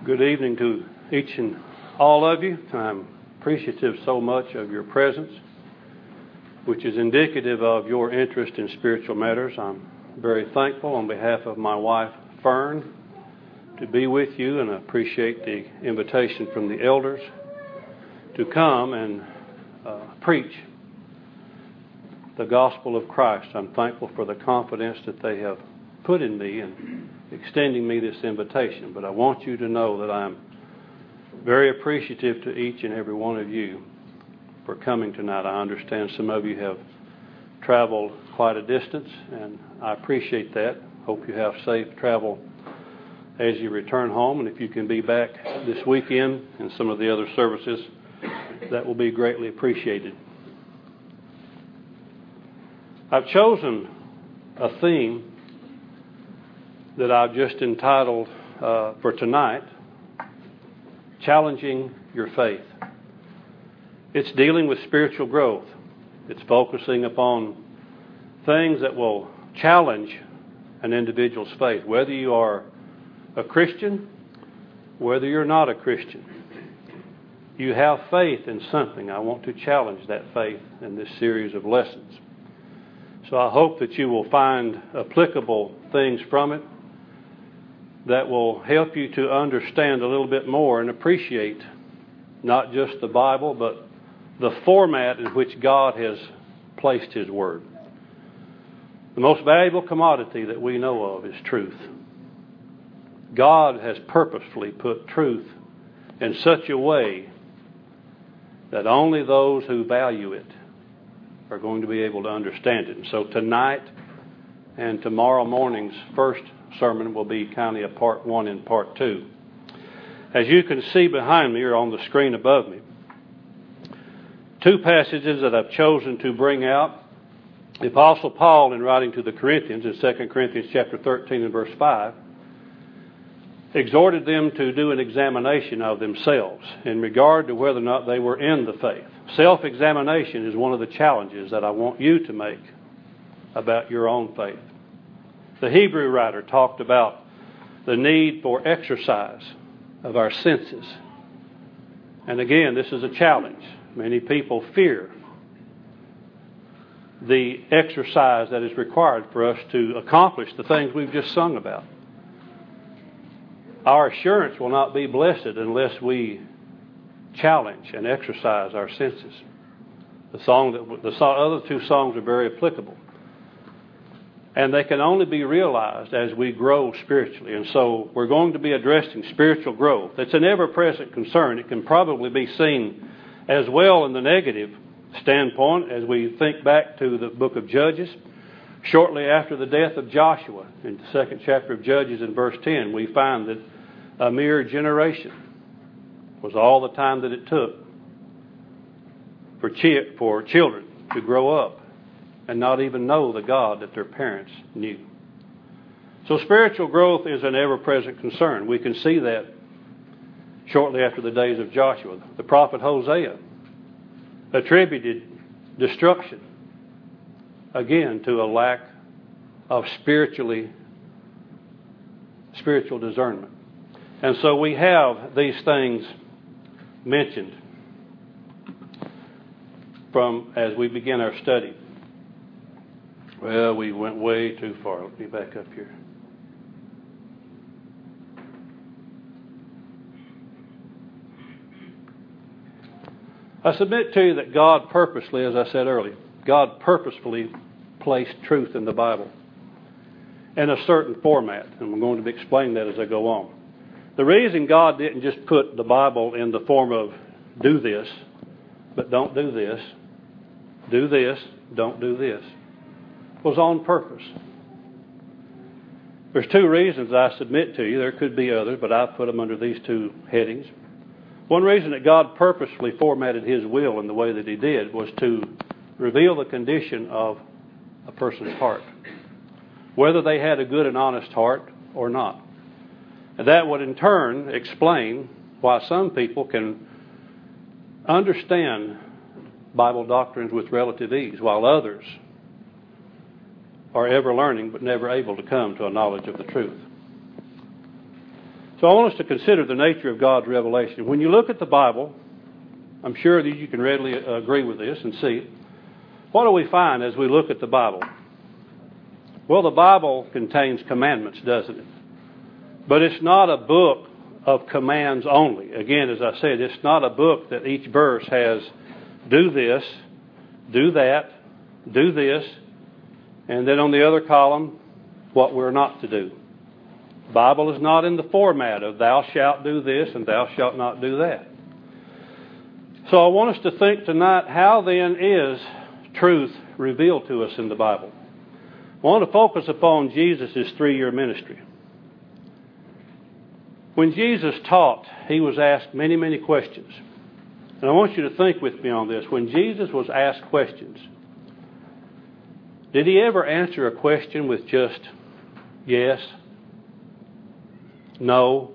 Good evening to each and all of you. I'm appreciative so much of your presence, which is indicative of your interest in spiritual matters. I'm very thankful on behalf of my wife, Fern, to be with you, and I appreciate the invitation from the elders to come and preach the gospel of Christ. I'm thankful for the confidence that they have put in me and extending me this invitation. But I want you to know that I'm very appreciative to each and every one of you for coming tonight. I understand some of you have traveled quite a distance, and I appreciate that. Hope you have safe travel as you return home, and if you can be back this weekend and some of the other services, that will be greatly appreciated. I've chosen a theme that I've just entitled for tonight, Challenging Your Faith. It's dealing with spiritual growth. It's focusing upon things that will challenge an individual's faith, whether you are a Christian, whether you're not a Christian. You have faith in something. I want to challenge that faith in this series of lessons. So I hope that you will find applicable things from it that will help you to understand a little bit more and appreciate not just the Bible, but the format in which God has placed His Word. The most valuable commodity that we know of is truth. God has purposefully put truth in such a way that only those who value it are going to be able to understand it. And so tonight and tomorrow morning's first sermon will be kind of a part one and part two. As you can see behind me or on the screen above me, two passages that I've chosen to bring out. The Apostle Paul, in writing to the Corinthians in 2 Corinthians chapter 13 and verse 5, exhorted them to do an examination of themselves in regard to whether or not they were in the faith. Self-examination is one of the challenges that I want you to make about your own faith. The Hebrew writer talked about the need for exercise of our senses. And again, this is a challenge. Many people fear the exercise that is required for us to accomplish the things we've just sung about. Our assurance will not be blessed unless we challenge and exercise our senses. The other two songs are very applicable. And they can only be realized as we grow spiritually. And so we're going to be addressing spiritual growth. It's an ever-present concern. It can probably be seen as well in the negative standpoint as we think back to the book of Judges. Shortly after the death of Joshua, in the second chapter of Judges in verse 10, we find that a mere generation was all the time that it took for children to grow up and not even know the God that their parents knew. So spiritual growth is an ever-present concern. We can see that shortly after the days of Joshua. The prophet Hosea attributed destruction, again, to a lack of spiritual discernment. And so we have these things mentioned as we begin our study. Well, we went way too far. Let me back up here. I submit to you that God purposely, as I said earlier, God purposefully placed truth in the Bible in a certain format. And I'm going to be explaining that as I go on. The reason God didn't just put the Bible in the form of do this, but don't do this, don't do this, was on purpose. There's two reasons I submit to you. There could be others, but I've put them under these two headings. One reason that God purposely formatted His will in the way that He did was to reveal the condition of a person's heart, whether they had a good and honest heart or not. And that would in turn explain why some people can understand Bible doctrines with relative ease, while others are ever learning but never able to come to a knowledge of the truth. So I want us to consider the nature of God's revelation. When you look at the Bible, I'm sure that you can readily agree with this and see. What do we find as we look at the Bible? Well, the Bible contains commandments, doesn't it? But it's not a book of commands only. Again, as I said, it's not a book that each verse has do this, do that, do this, and then on the other column, what we're not to do. The Bible is not in the format of thou shalt do this and thou shalt not do that. So I want us to think tonight, how then is truth revealed to us in the Bible? I want to focus upon Jesus' 3-year ministry. When Jesus taught, he was asked many, many questions. And I want you to think with me on this. When Jesus was asked questions, did he ever answer a question with just yes, no?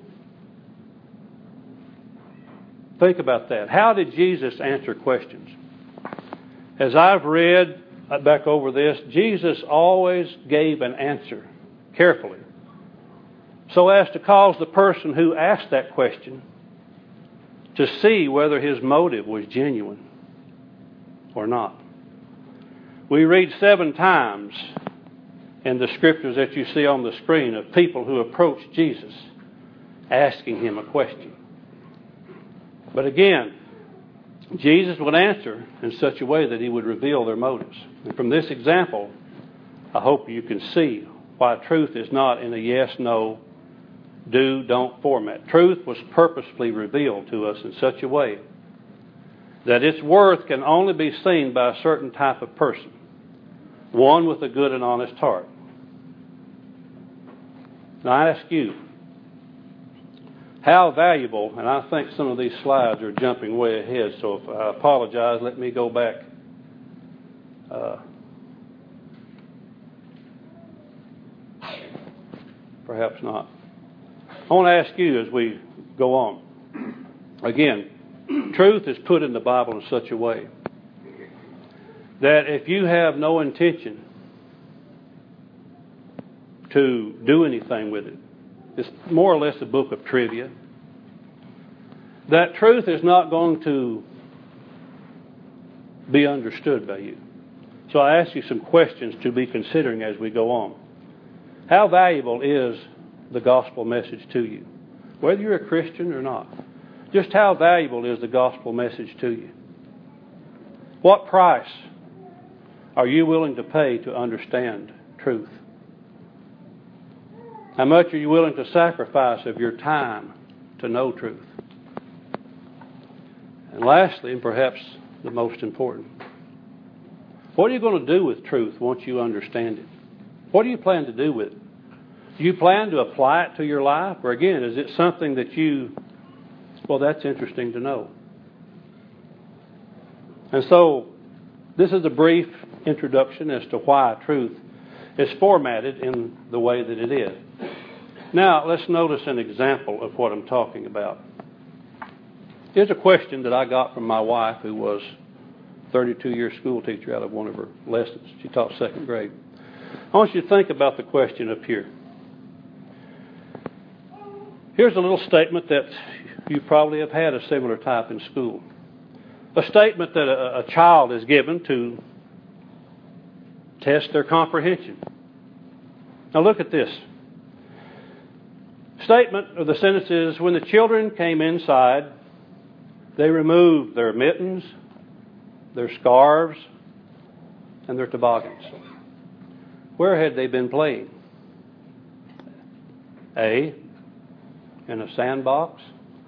Think about that. How did Jesus answer questions? As I've read back over this, Jesus always gave an answer carefully, so as to cause the person who asked that question to see whether his motive was genuine or not. We read 7 times in the scriptures that you see on the screen of people who approached Jesus asking him a question. But again, Jesus would answer in such a way that he would reveal their motives. And from this example, I hope you can see why truth is not in a yes, no, do, don't format. Truth was purposefully revealed to us in such a way that its worth can only be seen by a certain type of person, one with a good and honest heart. Now I ask you, how valuable, and I think some of these slides are jumping way ahead, so if I apologize, let me go back. Perhaps not. I want to ask you as we go on. Again, truth is put in the Bible in such a way that if you have no intention to do anything with it, it's more or less a book of trivia, that truth is not going to be understood by you. So I ask you some questions to be considering as we go on. How valuable is the gospel message to you? Whether you're a Christian or not. Just how valuable is the gospel message to you? What price are you willing to pay to understand truth? How much are you willing to sacrifice of your time to know truth? And lastly, and perhaps the most important, what are you going to do with truth once you understand it? What do you plan to do with it? Do you plan to apply it to your life? Or again, is it something that well, that's interesting to know. And so, this is a brief introduction as to why truth is formatted in the way that it is. Now, let's notice an example of what I'm talking about. Here's a question that I got from my wife, who was a 32-year school teacher out of one of her lessons. She taught 2nd grade. I want you to think about the question up here. Here's a little statement that you probably have had a similar type in school. A statement that a child is given to test their comprehension. Now look at this. Statement of the sentence is, when the children came inside, they removed their mittens, their scarves, and their toboggans. Where had they been playing? A, in a sandbox.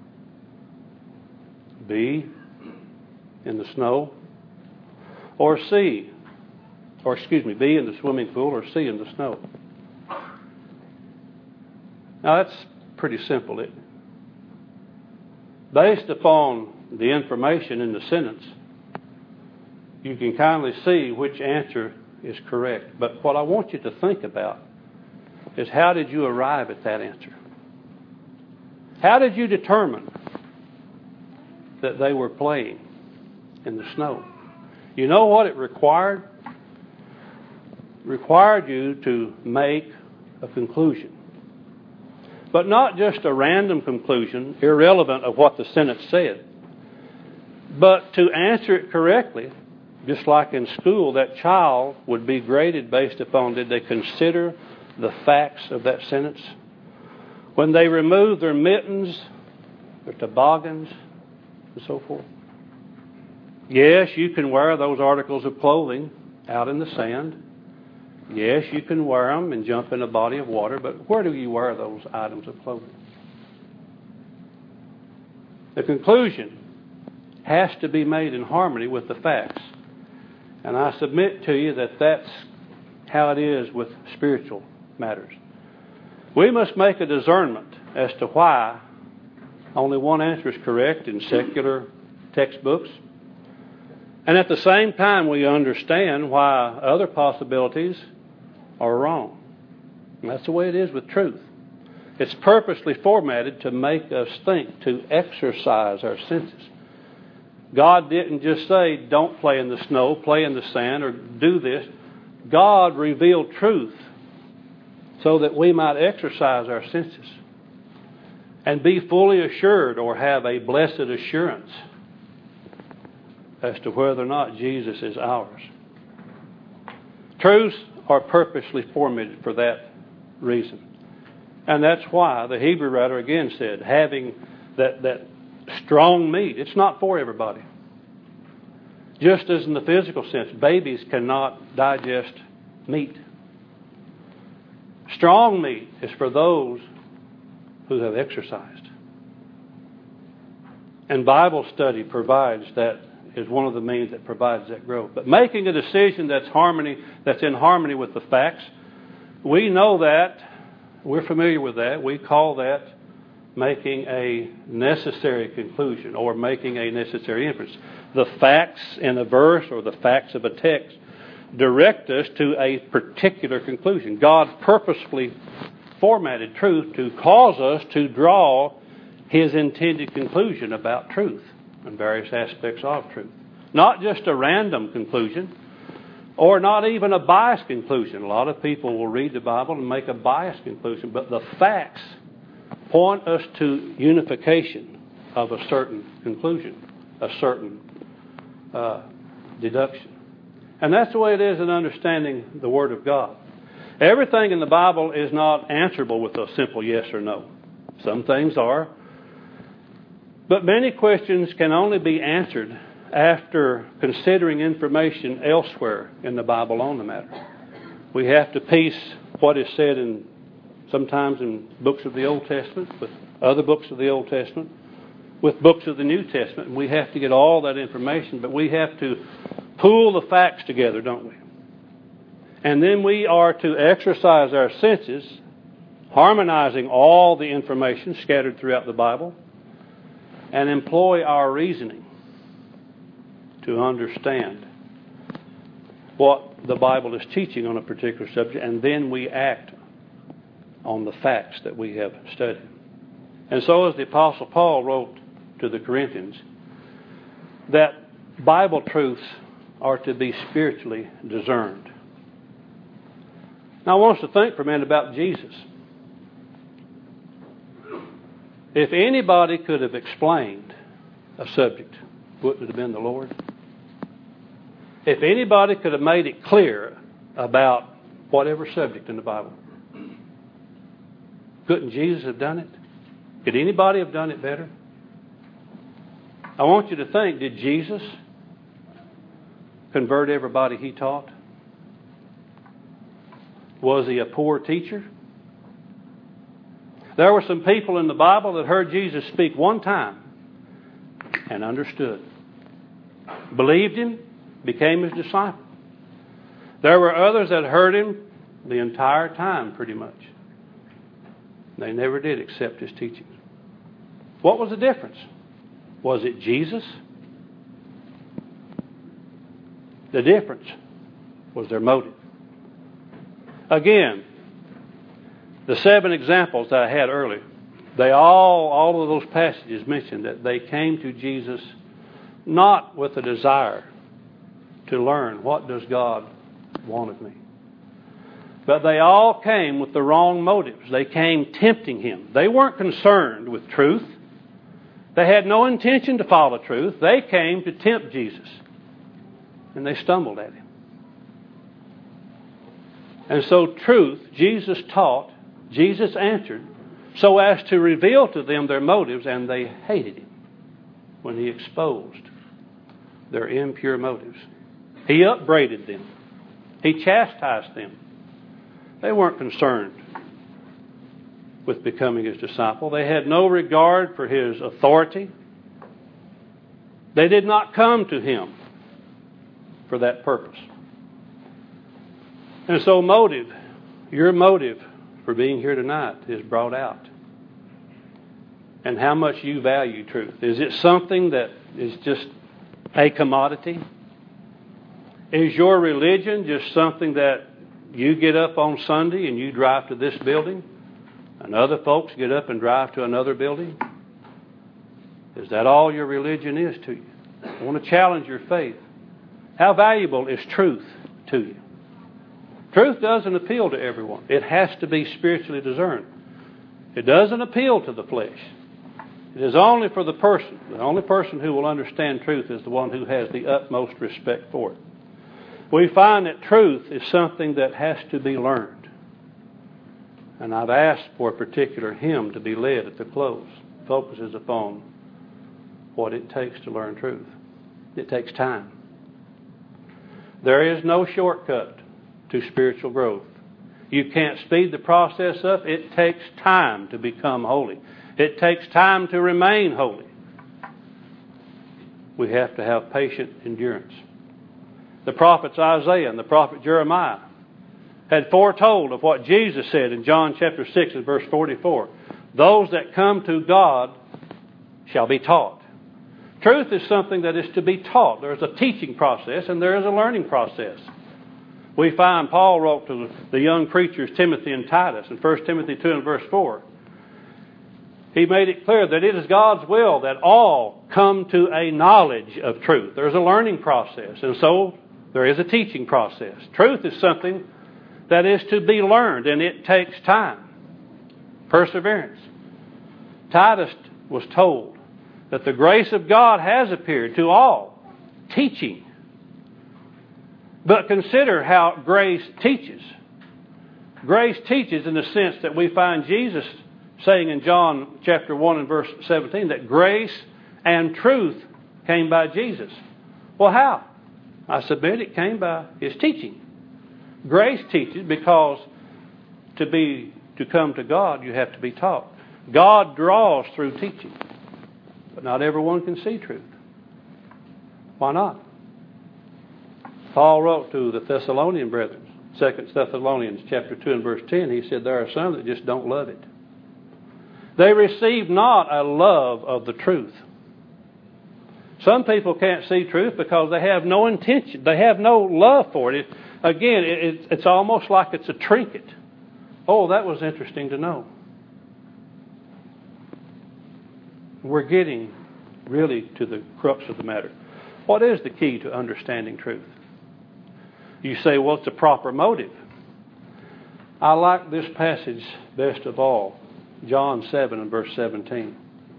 B, in the snow. Or B, in the swimming pool, or C, in the snow. Now that's pretty simple, isn't it? Based upon the information in the sentence, you can kindly see which answer is correct. But what I want you to think about is, how did you arrive at that answer? How did you determine that they were playing in the snow? You know what it required? It required you to make a conclusion. But not just a random conclusion, irrelevant of what the sentence said. But to answer it correctly, just like in school, that child would be graded based upon, did they consider the facts of that sentence? When they removed their mittens, their toboggans, and so forth. Yes, you can wear those articles of clothing out in the sand. Yes, you can wear them and jump in a body of water, but where do you wear those items of clothing? The conclusion has to be made in harmony with the facts. And I submit to you that that's how it is with spiritual matters. We must make a discernment as to why only one answer is correct in secular textbooks. And at the same time, we understand why other possibilities are wrong. And that's the way it is with truth. It's purposely formatted to make us think, to exercise our senses. God didn't just say, don't play in the snow, play in the sand, or do this. God revealed truth so that we might exercise our senses and be fully assured or have a blessed assurance as to whether or not Jesus is ours. Truths are purposely formatted for that reason. And that's why the Hebrew writer again said, having that strong meat, it's not for everybody. Just as in the physical sense, babies cannot digest meat. Strong meat is for those who have exercised. And Bible study provides that, is one of the means that provides that growth. But making a decision that's in harmony with the facts, we know that, we're familiar with that. We call that making a necessary conclusion or making a necessary inference. The facts in a verse or the facts of a text direct us to a particular conclusion. God purposefully formatted truth to cause us to draw His intended conclusion about truth and various aspects of truth. Not just a random conclusion or not even a biased conclusion. A lot of people will read the Bible and make a biased conclusion, but the facts point us to unification of a certain conclusion, a certain deduction. And that's the way it is in understanding the Word of God. Everything in the Bible is not answerable with a simple yes or no. Some things are. But many questions can only be answered after considering information elsewhere in the Bible on the matter. We have to piece what is said sometimes in books of the Old Testament, with other books of the Old Testament, with books of the New Testament. And we have to get all that information, but we have to pool the facts together, don't we? And then we are to exercise our senses, harmonizing all the information scattered throughout the Bible, and employ our reasoning to understand what the Bible is teaching on a particular subject, and then we act on the facts that we have studied. And so as the Apostle Paul wrote to the Corinthians, that Bible truths are to be spiritually discerned. Now I want us to think for a minute about Jesus. If anybody could have explained a subject, wouldn't it have been the Lord? If anybody could have made it clear about whatever subject in the Bible, couldn't Jesus have done it? Could anybody have done it better? I want you to think, did Jesus convert everybody He taught? Was He a poor teacher? There were some people in the Bible that heard Jesus speak one time and understood, believed Him, became His disciple. There were others that heard Him the entire time pretty much. They never did accept His teachings. What was the difference? Was it Jesus? The difference was their motive. Again, the 7 examples that I had earlier, they all of those passages mentioned that they came to Jesus not with a desire to learn, what does God want of me? But they all came with the wrong motives. They came tempting him. They weren't concerned with truth. They had no intention to follow truth. They came to tempt Jesus. And they stumbled at him. And so truth, Jesus taught, Jesus answered, so as to reveal to them their motives, and they hated him when he exposed their impure motives. He upbraided them. He chastised them. They weren't concerned with becoming his disciple. They had no regard for his authority. They did not come to him for that purpose. And so your motive for being here tonight is brought out. And how much you value truth. Is it something that is just a commodity? Is your religion just something that you get up on Sunday and you drive to this building, and other folks get up and drive to another building? Is that all your religion is to you? I want to challenge your faith. How valuable is truth to you? Truth doesn't appeal to everyone. It has to be spiritually discerned. It doesn't appeal to the flesh. It is only for the person. The only person who will understand truth is the one who has the utmost respect for it. We find that truth is something that has to be learned. And I've asked for a particular hymn to be led at the close. It focuses upon what it takes to learn truth. It takes time. There is no shortcut to spiritual growth. You can't speed the process up. It takes time to become holy. It takes time to remain holy. We have to have patient endurance. The prophets Isaiah and the prophet Jeremiah had foretold of what Jesus said in John chapter 6 and verse 44. Those that come to God shall be taught. Truth is something that is to be taught. There is a teaching process and there is a learning process. We find Paul wrote to the young preachers Timothy and Titus in 1 Timothy 2 and verse 4. He made it clear that it is God's will that all come to a knowledge of truth. There's a learning process, and so there is a teaching process. Truth is something that is to be learned, and it takes time. Perseverance. Titus was told that the grace of God has appeared to all, teaching. But consider how grace teaches. Grace teaches in the sense that we find Jesus saying in John chapter 1 and verse 17 that grace and truth came by Jesus. Well, how? I submit it came by his teaching. Grace teaches because to come to God, you have to be taught. God draws through teaching. But not everyone can see truth. Why not? Paul wrote to the Thessalonian brethren, 2 Thessalonians chapter 2 and verse 10, he said, there are some that just don't love it. They receive not a love of the truth. Some people can't see truth because they have no intention. They have no love for it. It's almost like it's a trinket. Oh, that was interesting to know. We're getting really to the crux of the matter. What is the key to understanding truth? You say, well, it's a proper motive. I like this passage best of all. John 7 and verse 17.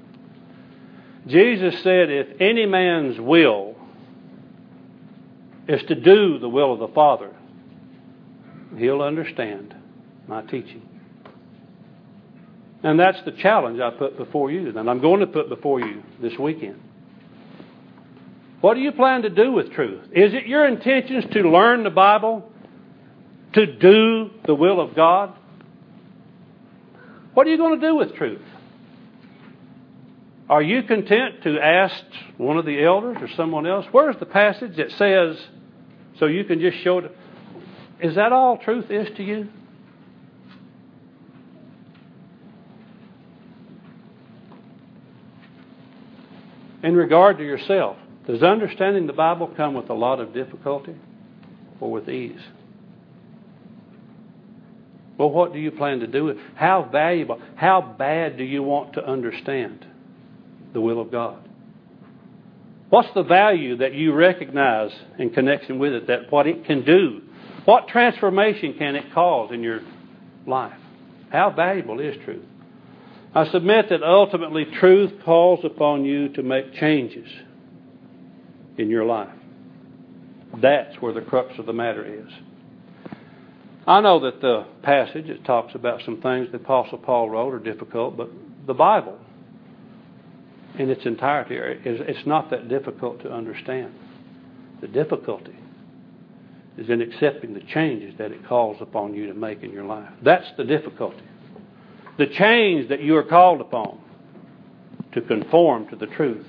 Jesus said, if any man's will is to do the will of the Father, he'll understand my teaching. And that's the challenge I put before you, and I'm going to put before you this weekend. What do you plan to do with truth? Is it your intentions to learn the Bible, to do the will of God? What are you going to do with truth? Are you content to ask one of the elders or someone else, where's the passage that says, so you can just show it? Is that all truth is to you? In regard to yourself, does understanding the Bible come with a lot of difficulty or with ease? Well, what do you plan to do with it? How valuable, how bad do you want to understand the will of God? What's the value that you recognize in connection with it, that what it can do? What transformation can it cause in your life? How valuable is truth? I submit that ultimately truth calls upon you to make changes in your life. That's where the crux of the matter is. I know that the passage, it talks about some things the Apostle Paul wrote are difficult, but the Bible in its entirety, it's not that difficult to understand. The difficulty is in accepting the changes that it calls upon you to make in your life. That's the difficulty. The change that you are called upon to conform to the truth.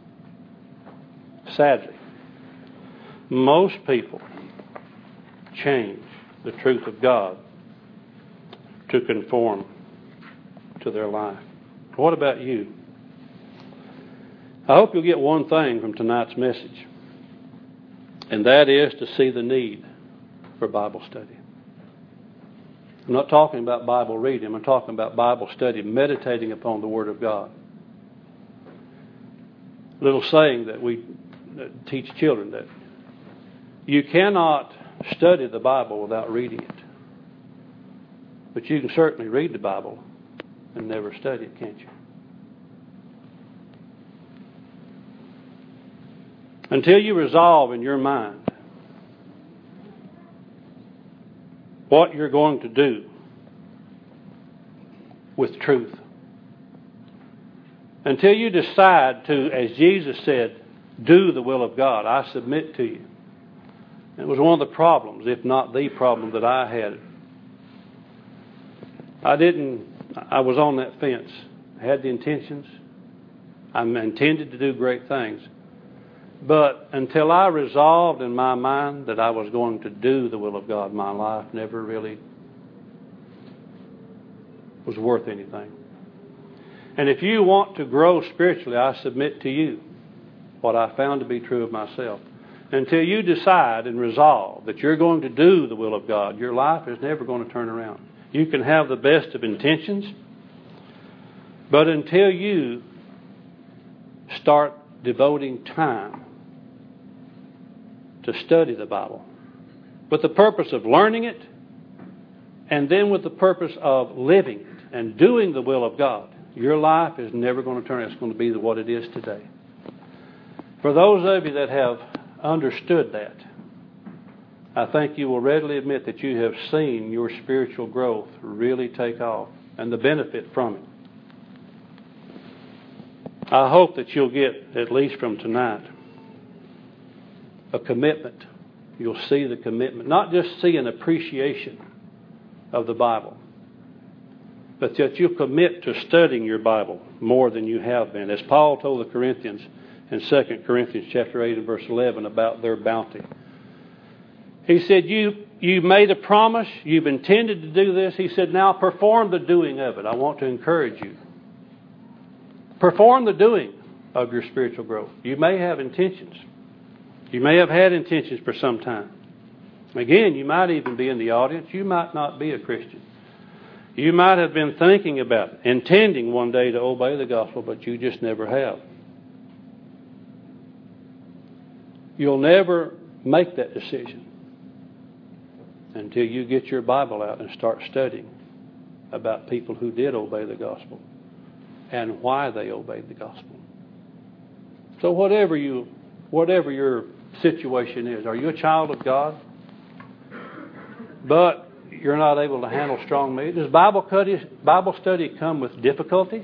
Sadly, most people change the truth of God to conform to their life. What about you? I hope you'll get one thing from tonight's message, and that is to see the need for Bible study. I'm not talking about Bible reading. I'm talking about Bible study, meditating upon the Word of God. A little saying that we teach children, that you cannot study the Bible without reading it. But you can certainly read the Bible and never study it, can't you? Until you resolve in your mind what you're going to do with truth. Until you decide to, as Jesus said, do the will of God, I submit to you. It was one of the problems, if not the problem, that I had. I was on that fence. I had the intentions. I intended to do great things. But until I resolved in my mind that I was going to do the will of God, my life never really was worth anything. And if you want to grow spiritually, I submit to you what I found to be true of myself. Until you decide and resolve that you're going to do the will of God, your life is never going to turn around. You can have the best of intentions, but until you start devoting time to study the Bible with the purpose of learning it, and then with the purpose of living it and doing the will of God, your life is never going to turn. It's going to be what it is today. For those of you that have understood that, I think you will readily admit that you have seen your spiritual growth really take off and the benefit from it. I hope that you'll get, at least from tonight, a commitment. You'll see the commitment. Not just see an appreciation of the Bible, but that you'll commit to studying your Bible more than you have been. As Paul told the Corinthians in 2 Corinthians chapter 8 and verse 11 about their bounty. He said, you made a promise, you've intended to do this. He said, now perform the doing of it. I want to encourage you. Perform the doing of your spiritual growth. You may have intentions. You may have had intentions for some time. Again, you might even be in the audience. You might not be a Christian. You might have been thinking about it, intending one day to obey the gospel, but you just never have. You'll never make that decision until you get your Bible out and start studying about people who did obey the gospel and why they obeyed the gospel. So whatever your situation is, are you a child of God, but you're not able to handle strong meat? Does Bible study come with difficulty?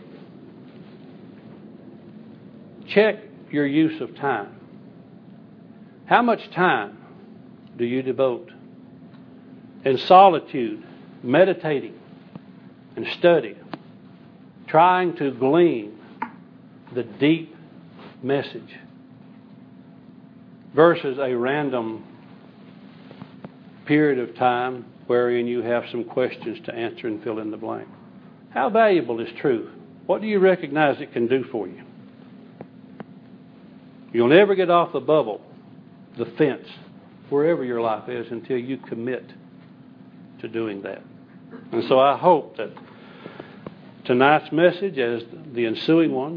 Check your use of time. How much time do you devote in solitude, meditating and studying, trying to glean the deep message versus a random period of time wherein you have some questions to answer and fill in the blank? How valuable is truth? What do you recognize it can do for you? You'll never get off the bubble, the fence, wherever your life is, until you commit to doing that. And so I hope that tonight's message, as the ensuing ones,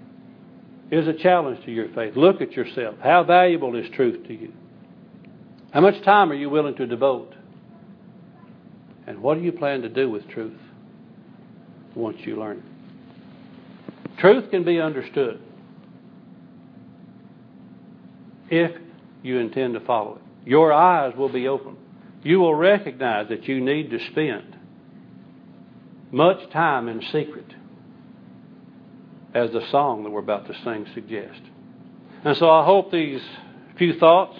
is a challenge to your faith. Look at yourself. How valuable is truth to you? How much time are you willing to devote? And what do you plan to do with truth once you learn it? Truth can be understood if you intend to follow it. Your eyes will be open. You will recognize that you need to spend much time in secret, as the song that we're about to sing suggests. And so I hope these few thoughts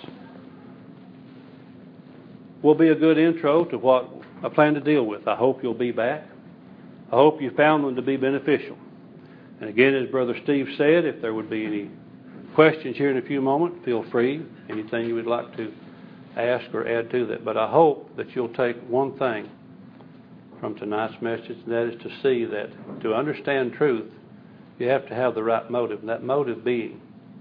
will be a good intro to what I plan to deal with. I hope you'll be back. I hope you found them to be beneficial. And again, as Brother Steve said, if there would be any questions here in a few moments, feel free. Anything you would like to ask or add to that. But I hope that you'll take one thing from tonight's message, and that is to see that to understand truth, you have to have the right motive. And that motive being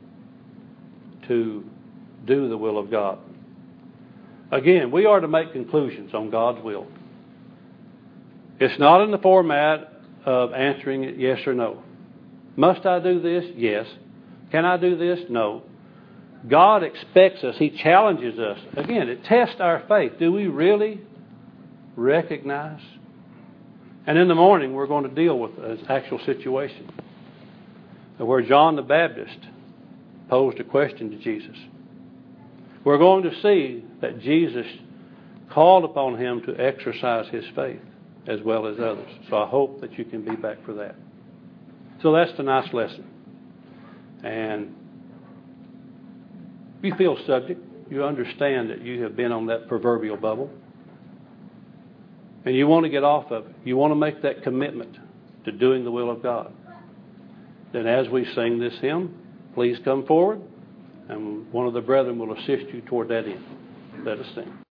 to do the will of God. Again, we are to make conclusions on God's will. It's not in the format of answering it yes or no. Must I do this? Yes. Can I do this? No. God expects us. He challenges us. Again, it tests our faith. Do we really recognize? And in the morning, we're going to deal with an actual situation where John the Baptist posed a question to Jesus. We're going to see that Jesus called upon him to exercise his faith as well as others. So I hope that you can be back for that. So that's tonight's lesson. And if you feel subject, you understand that you have been on that proverbial bubble, and you want to get off of it. You want to make that commitment to doing the will of God. Then as we sing this hymn, please come forward, and one of the brethren will assist you toward that end. Let us sing.